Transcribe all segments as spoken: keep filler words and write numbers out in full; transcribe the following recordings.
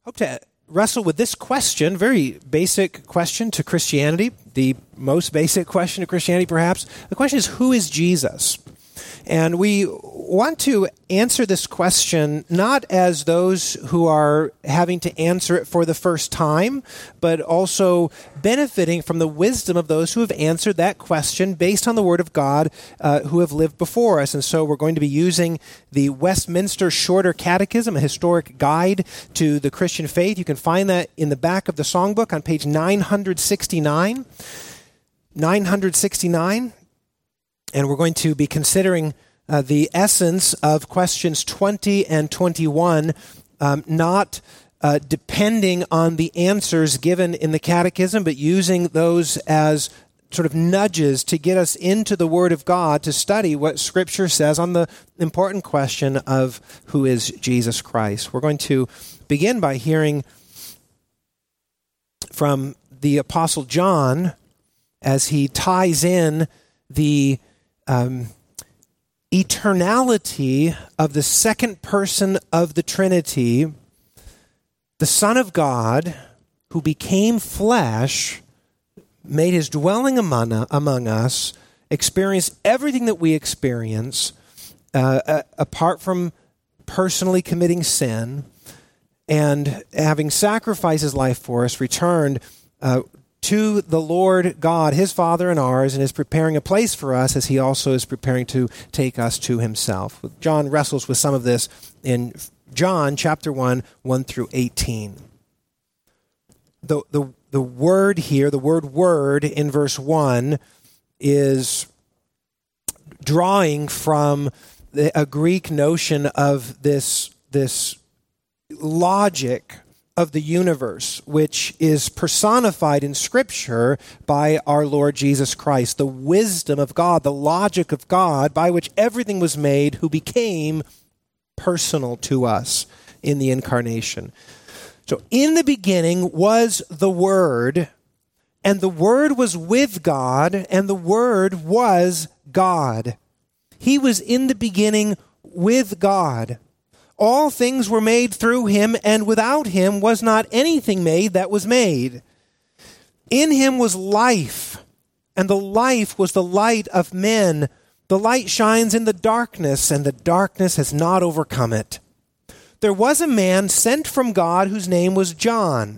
Hope to wrestle with this question, very basic question to Christianity, the most basic question to Christianity perhaps. The question is, who is Jesus? And we want to answer this question not as those who are having to answer it for the first time, but also benefiting from the wisdom of those who have answered that question based on the Word of God uh, who have lived before us. And so we're going to be using the Westminster Shorter Catechism, a historic guide to the Christian faith. You can find that in the back of the songbook on page nine hundred sixty-nine. nine hundred sixty-nine. And we're going to be considering uh, the essence of questions twenty and twenty-one, um, not uh, depending on the answers given in the catechism, but using those as sort of nudges to get us into the Word of God to study what Scripture says on the important question of who is Jesus Christ. We're going to begin by hearing from the Apostle John as he ties in the Um, eternality of the second person of the Trinity, the Son of God, who became flesh, made his dwelling among, among us, experienced everything that we experience, uh, uh, apart from personally committing sin, and having sacrificed his life for us, returned uh, to the Lord God, his Father and ours, and is preparing a place for us as he also is preparing to take us to himself. John wrestles with some of this in John chapter one, one through eighteen. The, the, the word here, the word word in verse one is drawing from the, a Greek notion of this, this logic of the universe, which is personified in Scripture by our Lord Jesus Christ, the wisdom of God, the logic of God, by which everything was made, who became personal to us in the incarnation. So, in the beginning was the Word, and the Word was with God, and the Word was God. He was in the beginning with God. All things were made through him, and without him was not anything made that was made. In him was life, and the life was the light of men. The light shines in the darkness, and the darkness has not overcome it. There was a man sent from God whose name was John.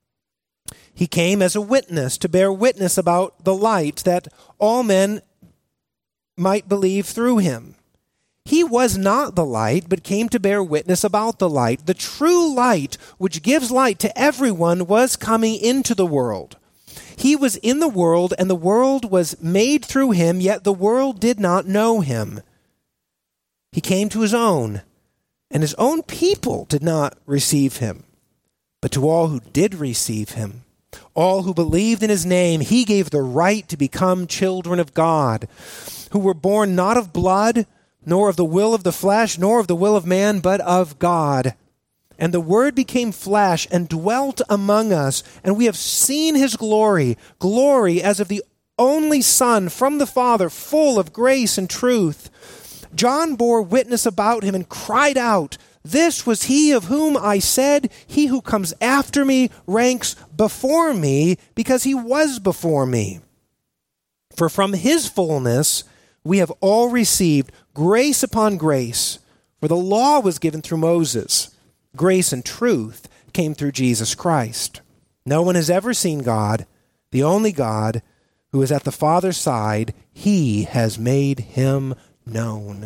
He came as a witness to bear witness about the light, that all men might believe through him. He was not the light, but came to bear witness about the light. The true light, which gives light to everyone, was coming into the world. He was in the world, and the world was made through him, yet the world did not know him. He came to his own, and his own people did not receive him. But to all who did receive him, all who believed in his name, he gave the right to become children of God, who were born not of blood, nor of the will of the flesh, nor of the will of man, but of God. And the Word became flesh and dwelt among us, and we have seen his glory, glory as of the only Son from the Father, full of grace and truth. John bore witness about him and cried out, "This was he of whom I said, he who comes after me ranks before me, because he was before me. For from his fullness we have all received grace upon grace. For the law was given through Moses. Grace and truth came through Jesus Christ. No one has ever seen God, the only God, who is at the Father's side. He has made him known."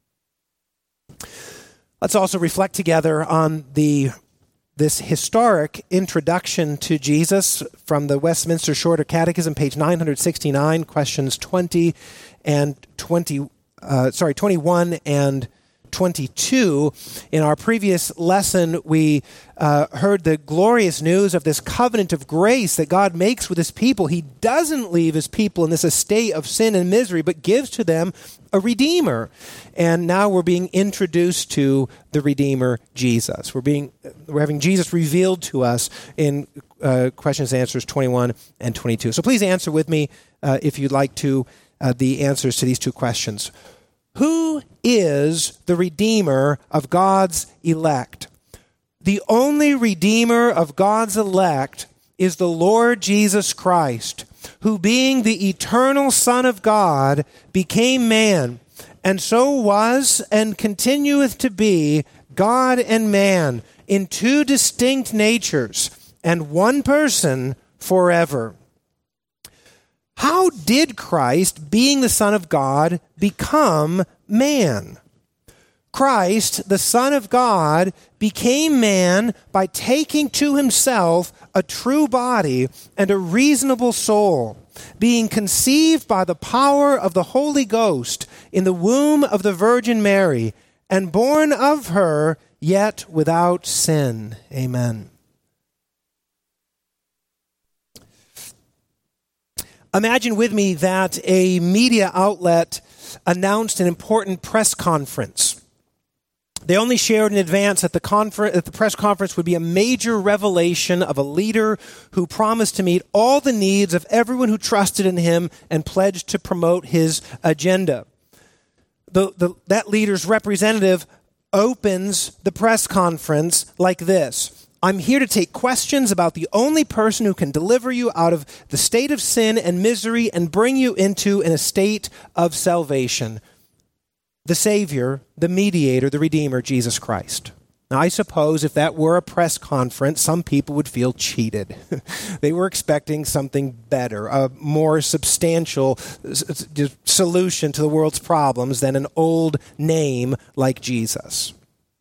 Let's also reflect together on the this historic introduction to Jesus from the Westminster Shorter Catechism, page nine hundred sixty-nine, questions twenty and twenty. Uh, sorry, twenty-one and twenty-two. In our previous lesson, we uh, heard the glorious news of this covenant of grace that God makes with his people. He doesn't leave his people in this estate of sin and misery, but gives to them a Redeemer. And now we're being introduced to the Redeemer, Jesus. We're being we're having Jesus revealed to us in uh, questions and answers twenty-one and twenty-two. So please answer with me, uh, if you'd like to, uh, the answers to these two questions. Who is the Redeemer of God's elect? The only Redeemer of God's elect is the Lord Jesus Christ, who being the eternal Son of God became man, and so was and continueth to be God and man in two distinct natures, and one person forever. How did Christ, being the Son of God, become man? Christ, the Son of God, became man by taking to himself a true body and a reasonable soul, being conceived by the power of the Holy Ghost in the womb of the Virgin Mary, and born of her, yet without sin. Amen. Imagine with me that a media outlet announced an important press conference. They only shared in advance that the, confer- that the press conference would be a major revelation of a leader who promised to meet all the needs of everyone who trusted in him and pledged to promote his agenda. The, the, that leader's representative opens the press conference like this: I'm here to take questions about the only person who can deliver you out of the state of sin and misery and bring you into an estate of salvation. The Savior, the Mediator, the Redeemer, Jesus Christ. Now, I suppose if that were a press conference, some people would feel cheated. They were expecting something better, a more substantial s- s- solution to the world's problems than an old name like Jesus.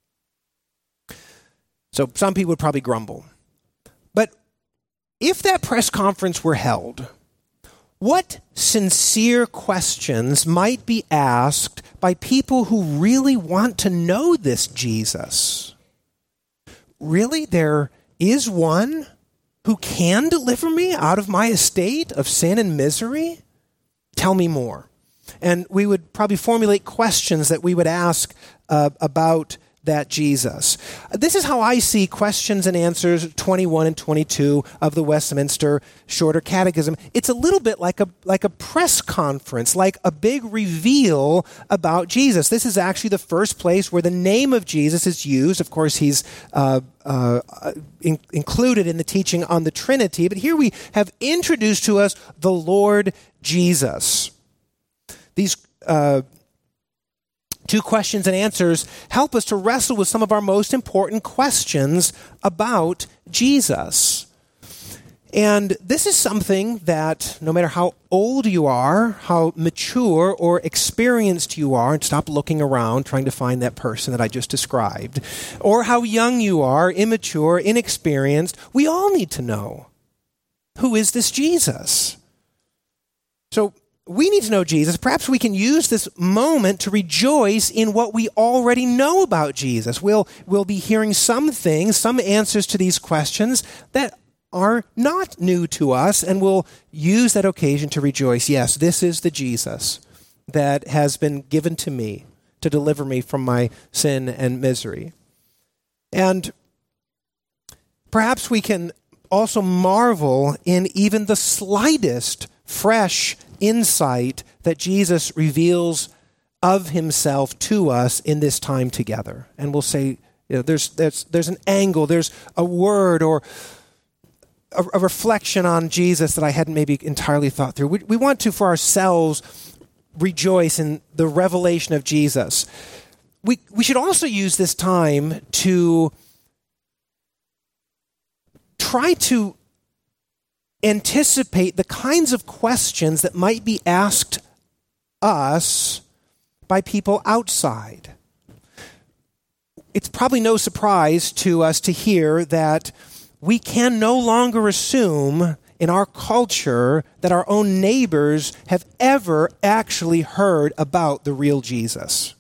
So some people would probably grumble. But if that press conference were held, what sincere questions might be asked by people who really want to know this Jesus? Really, there is one who can deliver me out of my estate of sin and misery? Tell me more. And we would probably formulate questions that we would ask uh, about that Jesus. This is how I see questions and answers twenty-one and twenty-two of the Westminster Shorter Catechism. It's a little bit like a like a press conference, like a big reveal about Jesus. This is actually the first place where the name of Jesus is used. Of course, he's uh, uh, in, included in the teaching on the Trinity, but here we have introduced to us the Lord Jesus. These uh, Two questions and answers help us to wrestle with some of our most important questions about Jesus. And this is something that no matter how old you are, how mature or experienced you are, and stop looking around trying to find that person that I just described, or how young you are, immature, inexperienced, we all need to know, who is this Jesus? So, we need to know Jesus. Perhaps we can use this moment to rejoice in what we already know about Jesus. We'll, we'll be hearing some things, some answers to these questions that are not new to us, and we'll use that occasion to rejoice. Yes, this is the Jesus that has been given to me to deliver me from my sin and misery. And perhaps we can also marvel in even the slightest fresh insight that Jesus reveals of himself to us in this time together. And we'll say, you know, there's there's there's an angle, there's a word or a, a reflection on Jesus that I hadn't maybe entirely thought through. We, we want to, for ourselves, rejoice in the revelation of Jesus. We we should also use this time to try to anticipate the kinds of questions that might be asked us by people outside. It's probably no surprise to us to hear that we can no longer assume in our culture that our own neighbors have ever actually heard about the real Jesus.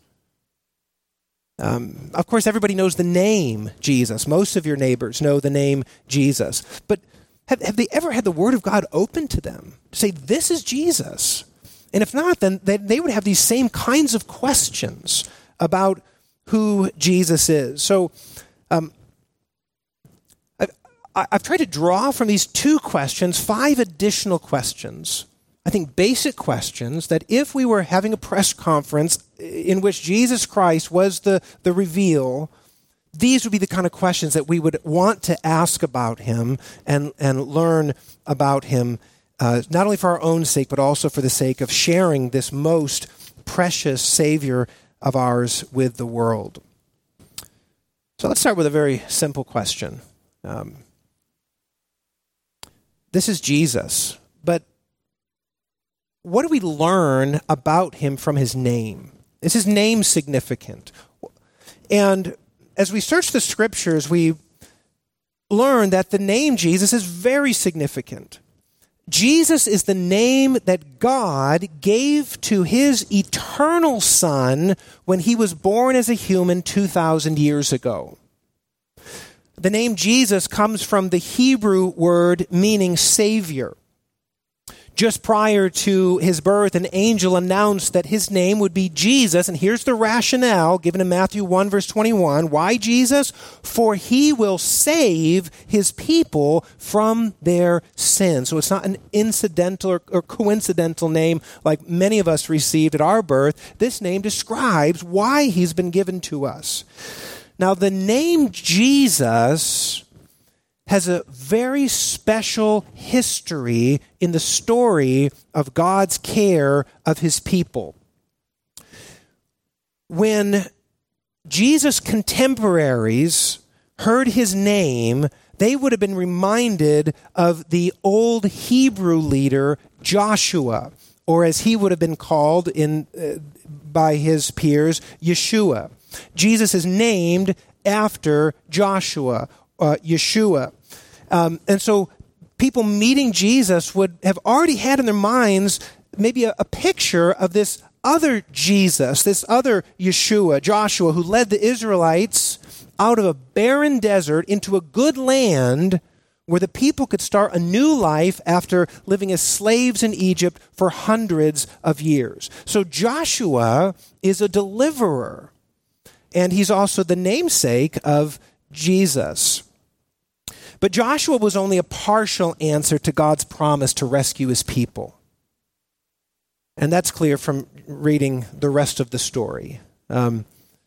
Um, of course, everybody knows the name Jesus. Most of your neighbors know the name Jesus. But Have, have they ever had the Word of God open to them to say, this is Jesus? And if not, then they, they would have these same kinds of questions about who Jesus is. So um, I've, I've tried to draw from these two questions five additional questions. I think basic questions that if we were having a press conference in which Jesus Christ was the, the reveal, these would be the kind of questions that we would want to ask about him and, and learn about him, uh, not only for our own sake, but also for the sake of sharing this most precious Savior of ours with the world. So let's start with a very simple question. Um, this is Jesus, but what do we learn about him from his name? Is his name significant? And as we search the scriptures, we learn that the name Jesus is very significant. Jesus is the name that God gave to his eternal Son when he was born as a human two thousand years ago. The name Jesus comes from the Hebrew word meaning Savior. Just prior to his birth, an angel announced that his name would be Jesus. And here's the rationale given in Matthew one, verse twenty-one. Why Jesus? For he will save his people from their sins. So it's not an incidental or, or coincidental name like many of us received at our birth. This name describes why he's been given to us. Now, the name Jesus has a very special history in the story of God's care of his people. When Jesus' contemporaries heard his name, they would have been reminded of the old Hebrew leader Joshua, or as he would have been called in uh, by his peers, Yeshua. Jesus is named after Joshua, uh, Yeshua. Um, and so people meeting Jesus would have already had in their minds maybe a, a picture of this other Jesus, this other Yeshua, Joshua, who led the Israelites out of a barren desert into a good land where the people could start a new life after living as slaves in Egypt for hundreds of years. So Joshua is a deliverer, and he's also the namesake of Jesus. But Joshua was only a partial answer to God's promise to rescue his people. And that's clear from reading the rest of the story. Um,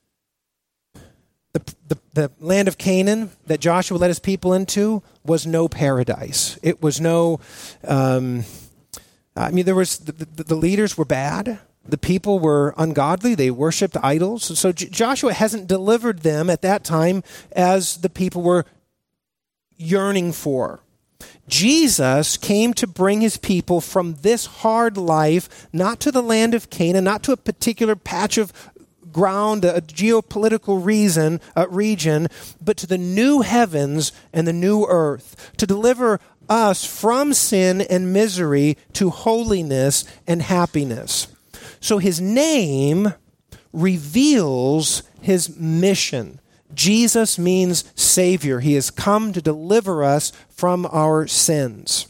the, the, the land of Canaan that Joshua led his people into was no paradise. It was no, um, I mean, there was, the, the, the leaders were bad. The people were ungodly. They worshipped idols. So J- Joshua hasn't delivered them at that time as the people were yearning for. Jesus came to bring his people from this hard life, not to the land of Canaan, not to a particular patch of ground, a geopolitical reason, uh, region, but to the new heavens and the new earth, to deliver us from sin and misery to holiness and happiness. So his name reveals his mission. Jesus means Savior. He has come to deliver us from our sins.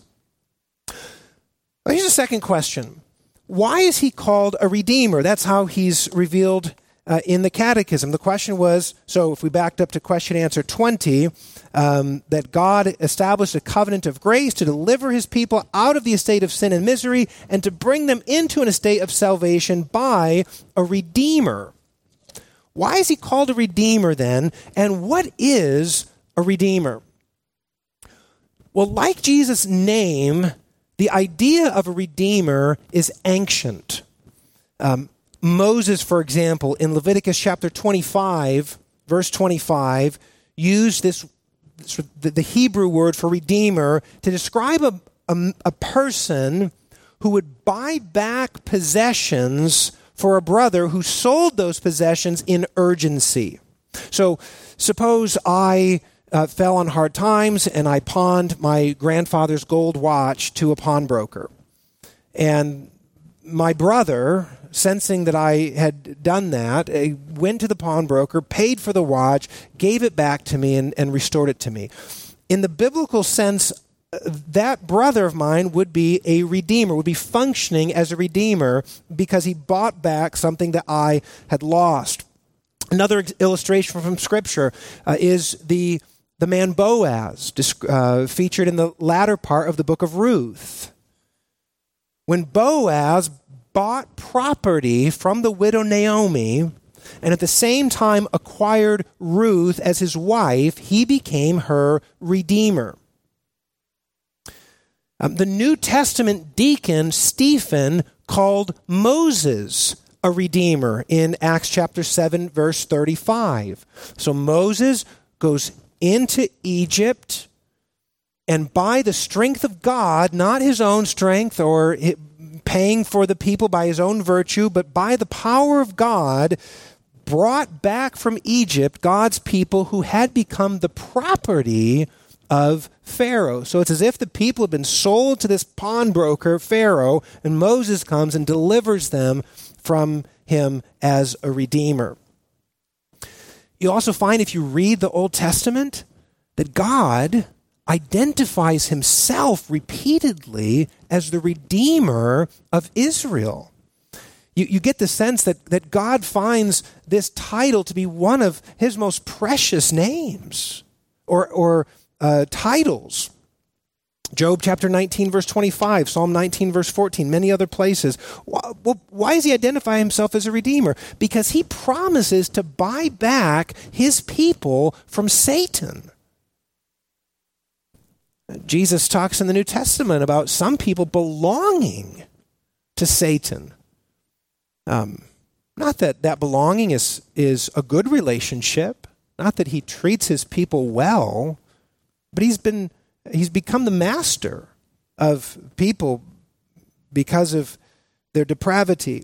Here's a second question. Why is he called a Redeemer? That's how he's revealed uh, in the Catechism. The question was, so if we backed up to question answer twenty, um, that God established a covenant of grace to deliver his people out of the estate of sin and misery and to bring them into an estate of salvation by a Redeemer. Why is he called a Redeemer then? And what is a Redeemer? Well, like Jesus' name, the idea of a Redeemer is ancient. Um, Moses, for example, in Leviticus chapter twenty-five, verse twenty-five, used this, this the Hebrew word for Redeemer to describe a, a, a person who would buy back possessions for a brother who sold those possessions in urgency. So suppose I uh, fell on hard times and I pawned my grandfather's gold watch to a pawnbroker. And my brother, sensing that I had done that, went to the pawnbroker, paid for the watch, gave it back to me, and, and restored it to me. In the biblical sense, that brother of mine would be a redeemer, would be functioning as a redeemer because he bought back something that I had lost. Another illustration from Scripture uh, is the, the man Boaz, uh, featured in the latter part of the book of Ruth. When Boaz bought property from the widow Naomi, and at the same time acquired Ruth as his wife, he became her redeemer. Um, the New Testament deacon Stephen called Moses a redeemer in Acts chapter seven, verse thirty-five. So Moses goes into Egypt, and by the strength of God, not his own strength or paying for the people by his own virtue, but by the power of God, brought back from Egypt God's people who had become the property of Pharaoh. So it's as if the people have been sold to this pawnbroker, Pharaoh, and Moses comes and delivers them from him as a redeemer. You also find, if you read the Old Testament, that God identifies himself repeatedly as the Redeemer of Israel. You, you get the sense that, that God finds this title to be one of his most precious names or, or uh, titles. Job chapter nineteen, verse twenty-five, Psalm nineteen, verse fourteen, many other places. Well, why does he identify himself as a redeemer? Because he promises to buy back his people from Satan. Jesus talks in the New Testament about some people belonging to Satan. Um, not that that belonging is, is a good relationship, not that he treats his people well, but he's been He's become the master of people because of their depravity.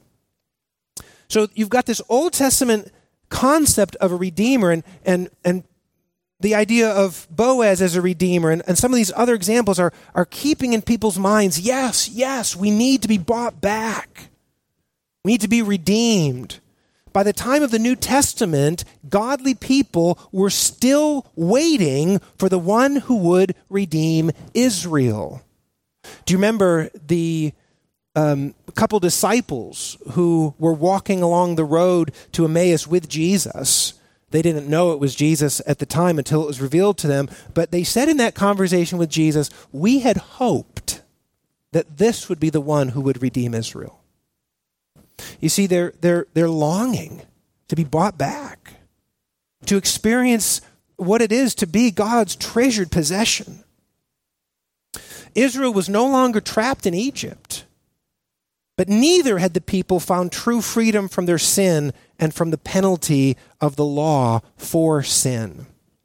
So you've got this Old Testament concept of a redeemer and and, and the idea of Boaz as a redeemer, and, and some of these other examples are, are keeping in people's minds, yes, yes, we need to be bought back. We need to be redeemed. By the time of the New Testament, godly people were still waiting for the one who would redeem Israel. Do you remember the um, couple disciples who were walking along the road to Emmaus with Jesus? They didn't know it was Jesus at the time until it was revealed to them, but they said in that conversation with Jesus, we had hoped that this would be the one who would redeem Israel. You see, they're, they're, they're longing to be bought back, to experience what it is to be God's treasured possession. Israel was no longer trapped in Egypt, but neither had the people found true freedom from their sin and from the penalty of the law for sin.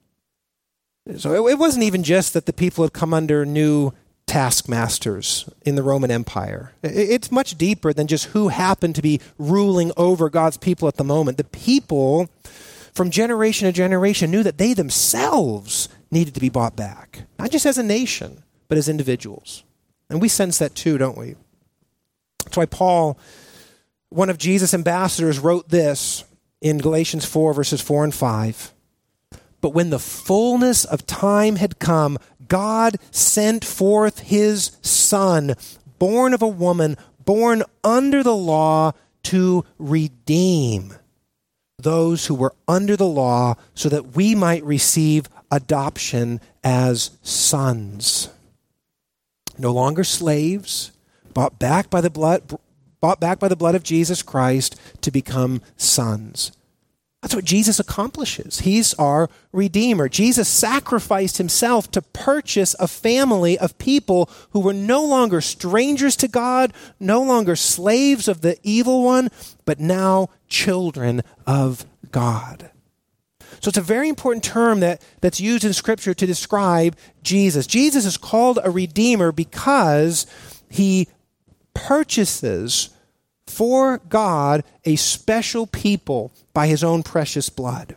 So it wasn't even just that the people had come under new taskmasters in the Roman Empire. It's much deeper than just who happened to be ruling over God's people at the moment. The people from generation to generation knew that they themselves needed to be bought back, not just as a nation, but as individuals. And we sense that too, don't we? That's why Paul, one of Jesus' ambassadors, wrote this in Galatians four, verses four and five. But when the fullness of time had come, God sent forth his Son, born of a woman, born under the law, to redeem those who were under the law, so that we might receive adoption as sons. No longer slaves, bought back by the blood, bought back by the blood of Jesus Christ to become sons. That's what Jesus accomplishes. He's our Redeemer. Jesus sacrificed himself to purchase a family of people who were no longer strangers to God, no longer slaves of the evil one, but now children of God. So it's a very important term that, that's used in Scripture to describe Jesus. Jesus is called a Redeemer because he purchases for God a special people by his own precious blood.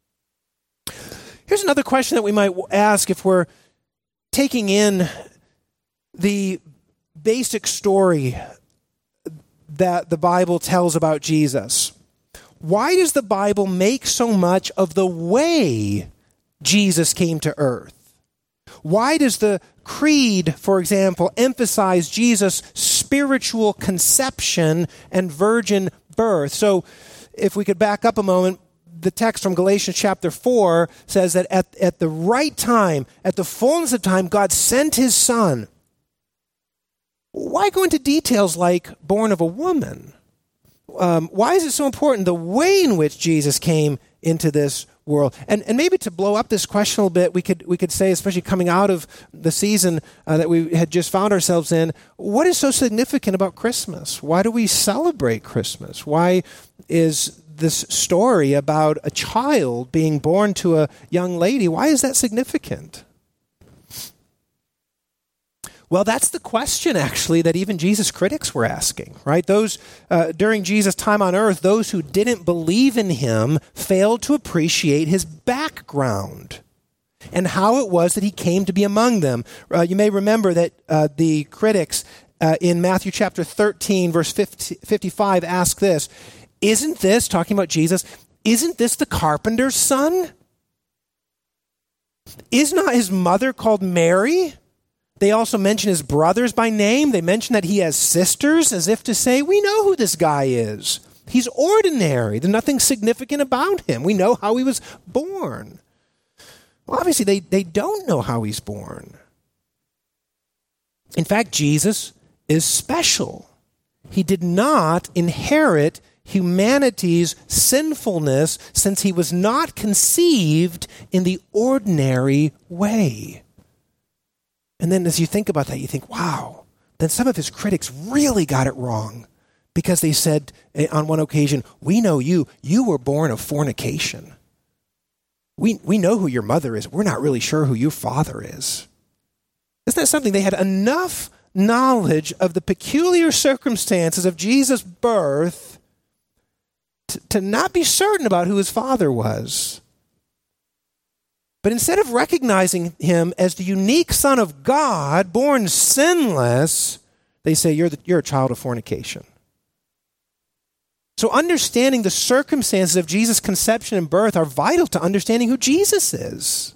Here's another question that we might ask if we're taking in the basic story that the Bible tells about Jesus. Why does the Bible make so much of the way Jesus came to earth? Why does the Creed, for example, emphasize Jesus' spiritual conception and virgin birth? So if we could back up a moment, the text from Galatians chapter four says that at, at the right time, at the fullness of time, God sent his Son. Why go into details like born of a woman? um, why is it so important, the way in which Jesus came into this world? And and maybe to blow up this question a little bit, we could we could say, especially coming out of the season uh, that we had just found ourselves in, what is so significant about Christmas? Why do we celebrate Christmas? Why is this story about a child being born to a young lady, why is that significant? Well, that's the question, actually, that even Jesus' critics were asking, right? Those, uh, during Jesus' time on earth, those who didn't believe in him failed to appreciate his background and how it was that he came to be among them. Uh, you may remember that uh, the critics uh, in Matthew chapter thirteen, verse fifty, fifty-five, ask this, isn't this, talking about Jesus, isn't this the carpenter's son? Is not his mother called Mary? They also mention his brothers by name. They mention that he has sisters, as if to say, we know who this guy is. He's ordinary. There's nothing significant about him. We know how he was born. Well, obviously, they, they don't know how he's born. In fact, Jesus is special. He did not inherit humanity's sinfulness since he was not conceived in the ordinary way. And then as you think about that, you think, wow, then some of his critics really got it wrong because they said on one occasion, we know you, you were born of fornication. We, we know who your mother is. We're not really sure who your father is. Isn't that something? They had enough knowledge of the peculiar circumstances of Jesus' birth to, to not be certain about who his father was. But instead of recognizing him as the unique Son of God, born sinless, they say, you're, the, you're a child of fornication. So understanding the circumstances of Jesus' conception and birth are vital to understanding who Jesus is.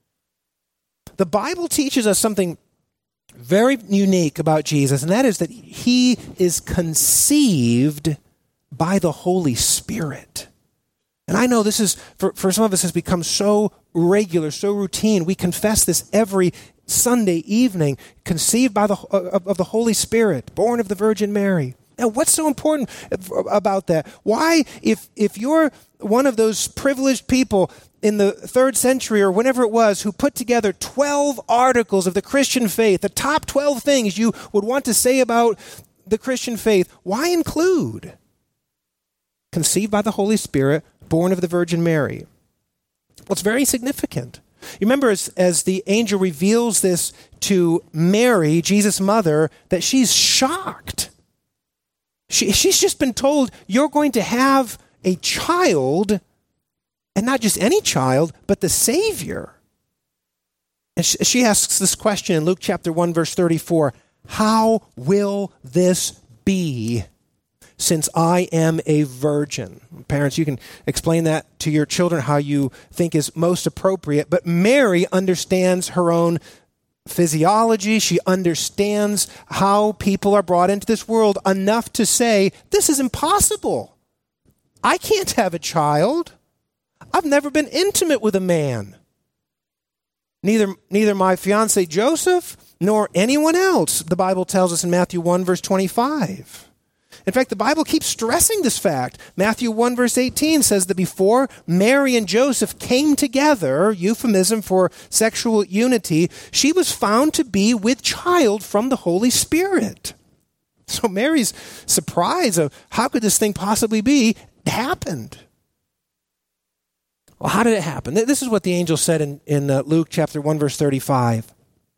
The Bible teaches us something very unique about Jesus, and that is that he is conceived by the Holy Spirit. And I know this is, for, for some of us, has become so regular, so routine. We confess this every Sunday evening, conceived by the of, of the Holy Spirit, born of the Virgin Mary. Now, what's so important about that? Why, if if you're one of those privileged people in the third century or whenever it was who put together twelve articles of the Christian faith, the top twelve things you would want to say about the Christian faith, why include conceived by the Holy Spirit, born of the Virgin Mary? Well, it's very significant. You remember as, as the angel reveals this to Mary, Jesus' mother, that she's shocked. She, she's just been told, you're going to have a child, and not just any child, but the Savior. And she, she asks this question in Luke chapter one, verse thirty-four, how will this be, since I am a virgin? Parents, you can explain that to your children how you think is most appropriate, but Mary understands her own physiology. She understands how people are brought into this world enough to say, this is impossible. I can't have a child. I've never been intimate with a man. Neither, neither my fiancé Joseph nor anyone else, the Bible tells us in Matthew one, verse twenty-five. In fact, the Bible keeps stressing this fact. Matthew one, verse eighteen says that before Mary and Joseph came together, euphemism for sexual unity, she was found to be with child from the Holy Spirit. So Mary's surprise of how could this thing possibly be happened. Well, how did it happen? This is what the angel said in, in uh, Luke chapter one, verse thirty-five.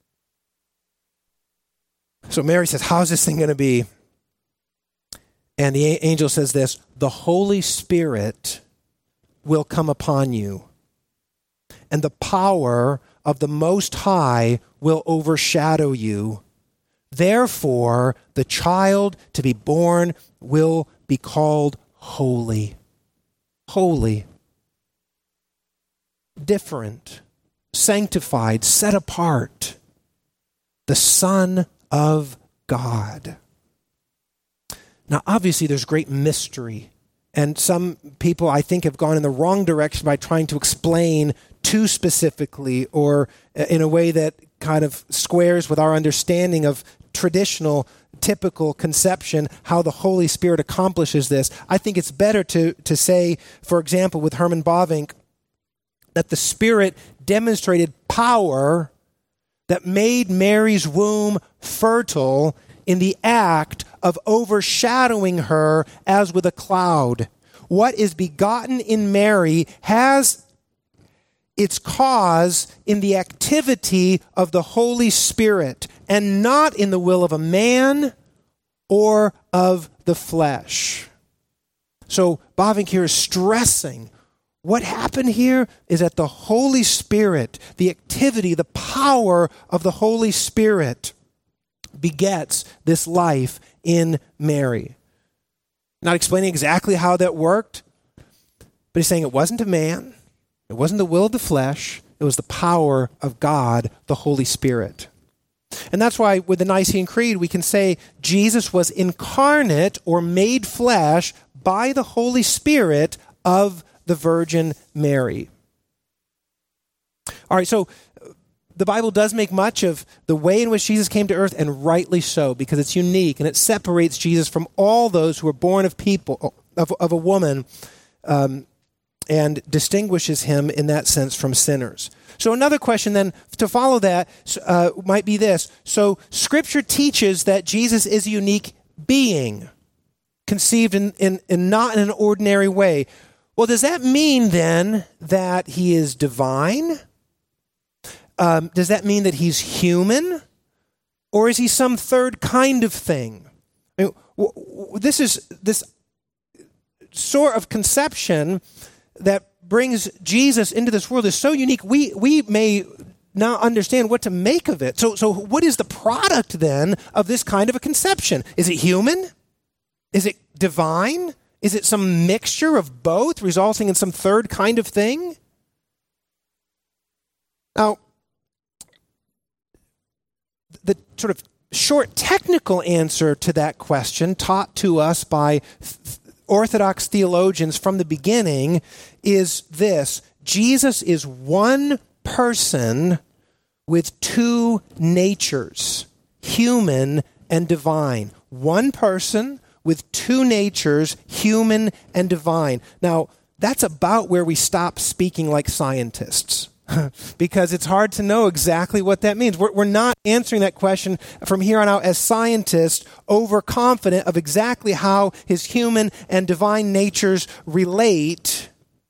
So Mary says, how's this thing going to be? And the angel says this, the Holy Spirit will come upon you, and the power of the Most High will overshadow you. Therefore, the child to be born will be called holy. Holy. Different. Sanctified. Set apart. The Son of God. Now, obviously, there's great mystery, and some people, I think, have gone in the wrong direction by trying to explain too specifically or in a way that kind of squares with our understanding of traditional typical conception how the Holy Spirit accomplishes this. I think it's better to, to say, for example, with Herman Bavinck, that the Spirit demonstrated power that made Mary's womb fertile in the act of overshadowing her as with a cloud. What is begotten in Mary has its cause in the activity of the Holy Spirit and not in the will of a man or of the flesh. So Bavinck here is stressing what happened here is that the Holy Spirit, the activity, the power of the Holy Spirit begets this life in Mary. Not explaining exactly how that worked, but he's saying it wasn't a man, it wasn't the will of the flesh, it was the power of God, the Holy Spirit. And that's why with the Nicene Creed we can say Jesus was incarnate or made flesh by the Holy Spirit of the Virgin Mary. All right, so the Bible does make much of the way in which Jesus came to earth, and rightly so, because it's unique and it separates Jesus from all those who are born of people, of, of a woman, um, and distinguishes him in that sense from sinners. So another question then to follow that uh, might be this. So Scripture teaches that Jesus is a unique being, conceived in, in, in not in an ordinary way. Well, does that mean then that he is divine? Um, does that mean that he's human? Or is he some third kind of thing? I mean, w- w- this is this sort of conception that brings Jesus into this world is so unique, we we may not understand what to make of it. So, so what is the product then of this kind of a conception? Is it human? Is it divine? Is it some mixture of both, resulting in some third kind of thing? Now, the sort of short technical answer to that question, taught to us by th- Orthodox theologians from the beginning, is this: Jesus is one person with two natures, human and divine. One person with two natures, human and divine. Now, that's about where we stop speaking like scientists, because it's hard to know exactly what that means. We're, we're not answering that question from here on out as scientists, overconfident of exactly how his human and divine natures relate.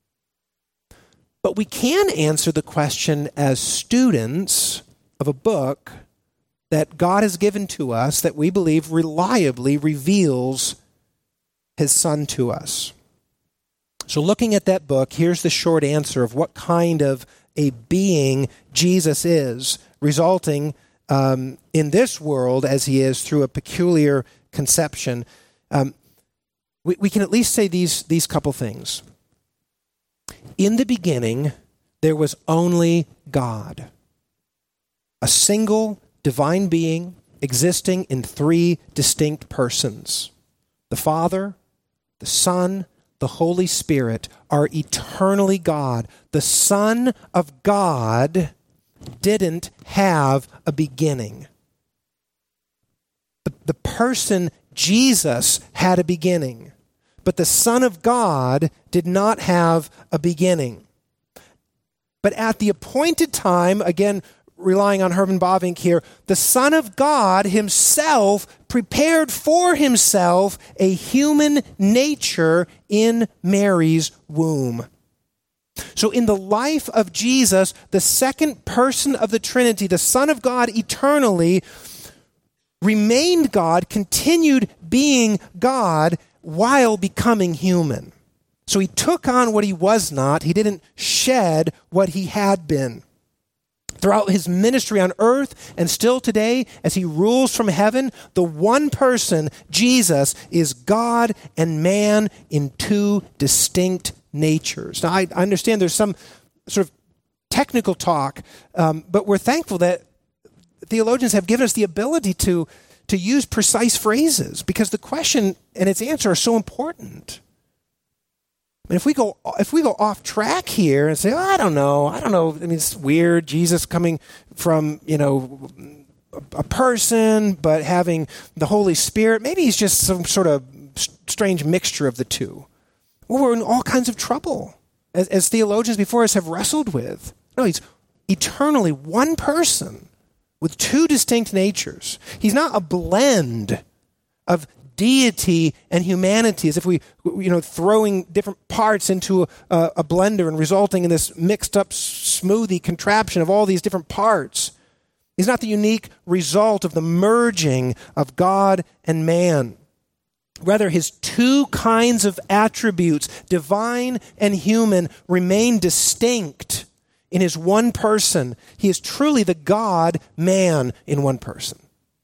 But we can answer the question as students of a book that God has given to us that we believe reliably reveals his Son to us. So looking at that book, here's the short answer of what kind of a being Jesus is, resulting um, in this world as he is through a peculiar conception. Um, we, we can at least say these, these couple things. In the beginning, there was only God, a single divine being existing in three distinct persons. The Father, the Son, the Holy Spirit are eternally God. The Son of God didn't have a beginning. The, the person Jesus had a beginning, but the Son of God did not have a beginning. But at the appointed time, again, relying on Herman Bavinck here, the Son of God himself prepared for himself a human nature in Mary's womb. So in the life of Jesus, the second person of the Trinity, the Son of God eternally, remained God, continued being God while becoming human. So he took on what he was not. He didn't shed what he had been. Throughout his ministry on earth and still today, as he rules from heaven, the one person, Jesus, is God and man in two distinct natures. Now, I understand there's some sort of technical talk, um, but we're thankful that theologians have given us the ability to, to use precise phrases, because the question and its answer are so important. And if we go if we go off track here and say, oh, I don't know, I don't know, I mean, it's weird, Jesus coming from, you know, a person, but having the Holy Spirit. Maybe he's just some sort of strange mixture of the two. Well, we're in all kinds of trouble, as, as theologians before us have wrestled with. No, he's eternally one person with two distinct natures. He's not a blend of deity and humanity, as if we, you know, throwing different parts into a, a blender and resulting in this mixed up smoothie contraption of all these different parts. He's not the unique result of the merging of God and man. Rather, his two kinds of attributes, divine and human, remain distinct in his one person. He is truly the God-man in one person.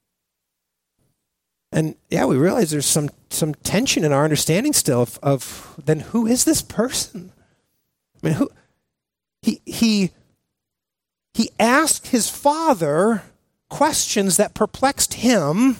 And yeah, we realize there's some, some tension in our understanding still of, of then who is this person? I mean, who he he he asked his Father questions that perplexed him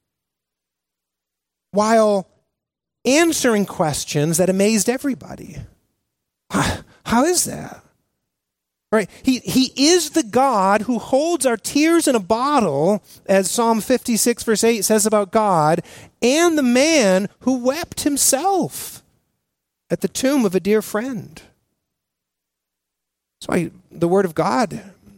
while answering questions that amazed everybody. How is that? Right? He, he is the God who holds our tears in a bottle, as Psalm fifty-six verse eight says about God, and the man who wept himself at the tomb of a dear friend. That's why the Word of God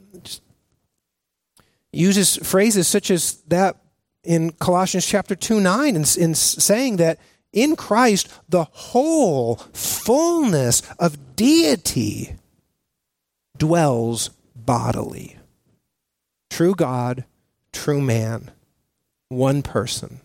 uses phrases such as that in Colossians chapter two nine, in, in saying that in Christ the whole fullness of deity dwells bodily. True God, true man, one person.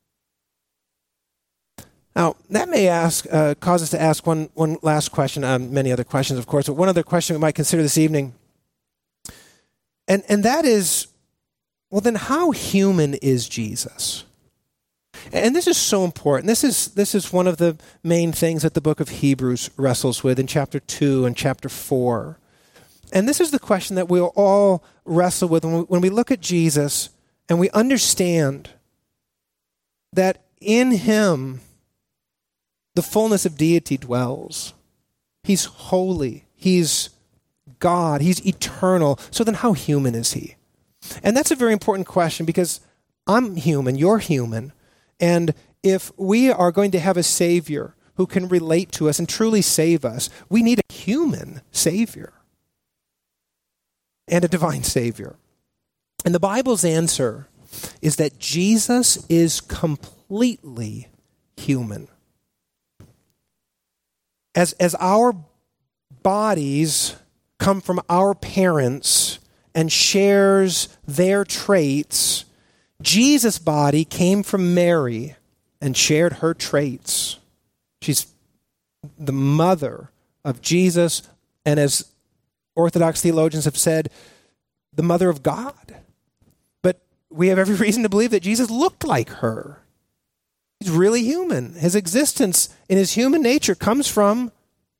Now, that may ask, uh, cause us to ask one, one last question, um, many other questions, of course, but one other question we might consider this evening. And, and that is, well, then how human is Jesus? And this is so important. This is, this is one of the main things that the book of Hebrews wrestles with in chapter two and chapter four. And this is the question that we'll all wrestle with when we, when we look at Jesus and we understand that in him the fullness of deity dwells. He's holy. He's God. He's eternal. So then how human is he? And that's a very important question because I'm human, you're human. And if we are going to have a Savior who can relate to us and truly save us, we need a human Savior and a divine Savior. And the Bible's answer is that Jesus is completely human. As, as our bodies come from our parents and shares their traits, Jesus' body came from Mary and shared her traits. She's the mother of Jesus, and as Orthodox theologians have said, the mother of God. But we have every reason to believe that Jesus looked like her. He's really human. His existence in his human nature comes from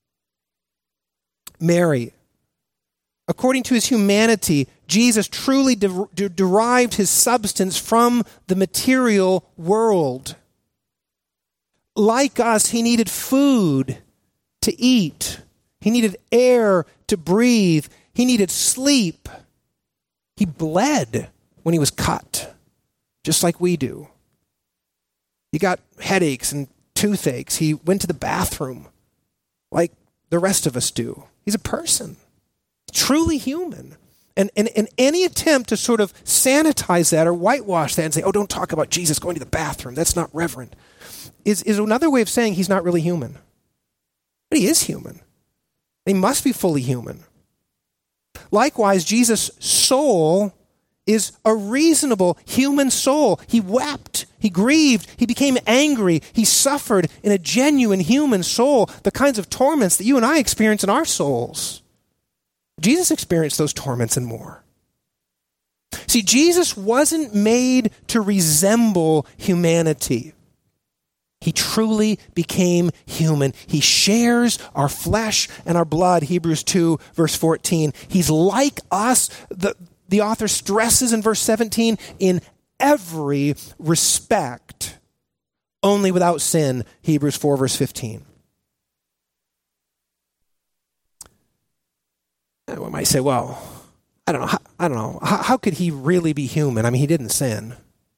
Mary. According to his humanity, Jesus truly de- de- derived his substance from the material world. Like us, he needed food to eat. He needed air to breathe. He needed sleep. He bled when he was cut, just like we do. He got headaches and toothaches. He went to the bathroom like the rest of us do. He's a person, truly human. And, and, and any attempt to sort of sanitize that or whitewash that and say, oh, don't talk about Jesus going to the bathroom, that's not reverent, is, is another way of saying he's not really human. But he is human. He must be fully human. Likewise, Jesus' soul is a reasonable human soul. He wept, he grieved, he became angry, he suffered in a genuine human soul, the kinds of torments that you and I experience in our souls. Jesus experienced those torments and more. See, Jesus wasn't made to resemble humanity. He truly became human. He shares our flesh and our blood, Hebrews two, verse fourteen. He's like us, the, the author stresses in verse seventeen, in every respect, only without sin, Hebrews four, verse fifteen. We might say, well, I I don't know, I don't know, how, how could he really be human? I mean, he didn't sin.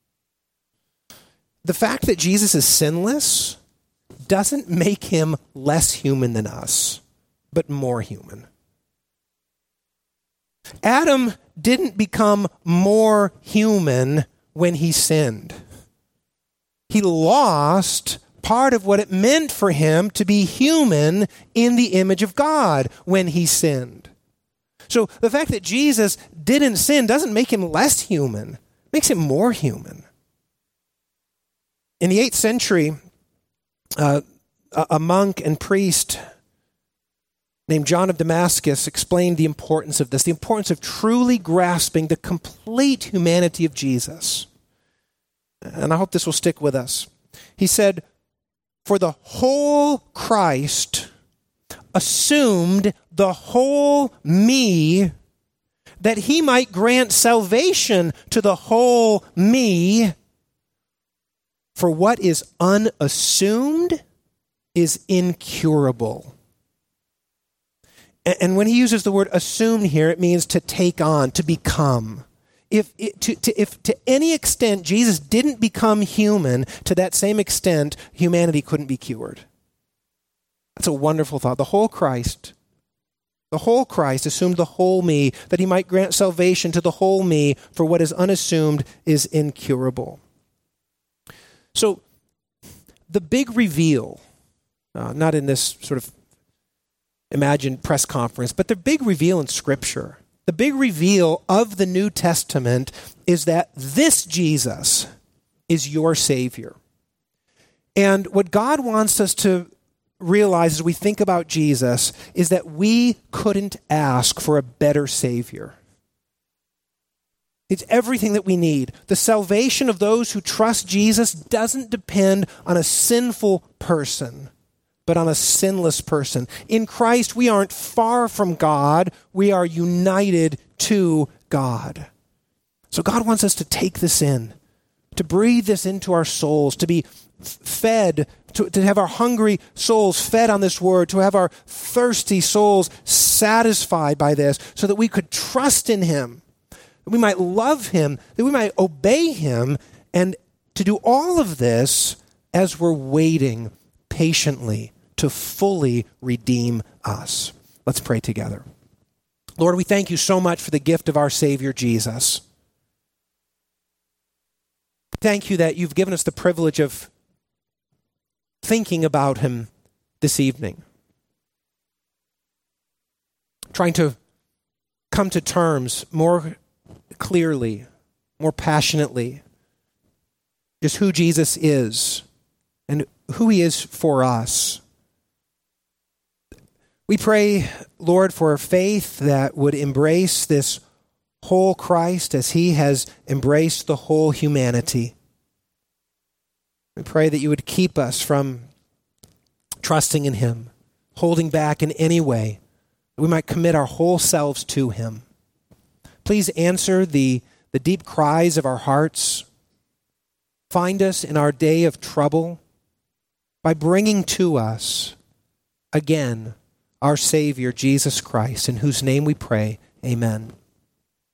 The fact that Jesus is sinless doesn't make him less human than us, but more human. Adam didn't become more human when he sinned. He lost part of what it meant for him to be human in the image of God when he sinned. So the fact that Jesus didn't sin doesn't make him less human. It makes him more human. In the eighth century, uh, a monk and priest named John of Damascus explained the importance of this, the importance of truly grasping the complete humanity of Jesus. And I hope this will stick with us. He said, "For the whole Christ assumed the whole me, that he might grant salvation to the whole me. For what is unassumed is incurable." And when he uses the word assumed here, it means to take on, to become. If it, to, to, if to any extent Jesus didn't become human, to that same extent, humanity couldn't be cured. That's a wonderful thought. The whole Christ, the whole Christ assumed the whole me, that he might grant salvation to the whole me, for what is unassumed is incurable. So, the big reveal, uh, not in this sort of imagined press conference, but the big reveal in Scripture, the big reveal of the New Testament is that this Jesus is your Savior. And what God wants us to realize as we think about Jesus is that we couldn't ask for a better Savior. It's everything that we need. The salvation of those who trust Jesus doesn't depend on a sinful person, but on a sinless person. In Christ, we aren't far from God. We are united to God. So God wants us to take this in, to breathe this into our souls, to be fed, to, to have our hungry souls fed on this word, to have our thirsty souls satisfied by this, so that we could trust in him, that we might love him, that we might obey him, and to do all of this as we're waiting patiently to fully redeem us. Let's pray together. Lord, we thank you so much for the gift of our Savior, Jesus. Thank you that you've given us the privilege of thinking about him this evening, trying to come to terms more clearly, more passionately, just who Jesus is and who he is for us. We pray, Lord, for faith that would embrace this whole Christ as he has embraced the whole humanity. We pray that you would keep us from trusting in him, holding back in any way, that we might commit our whole selves to him. Please answer the, the deep cries of our hearts. Find us in our day of trouble by bringing to us, again, our Savior, Jesus Christ, in whose name we pray. Amen.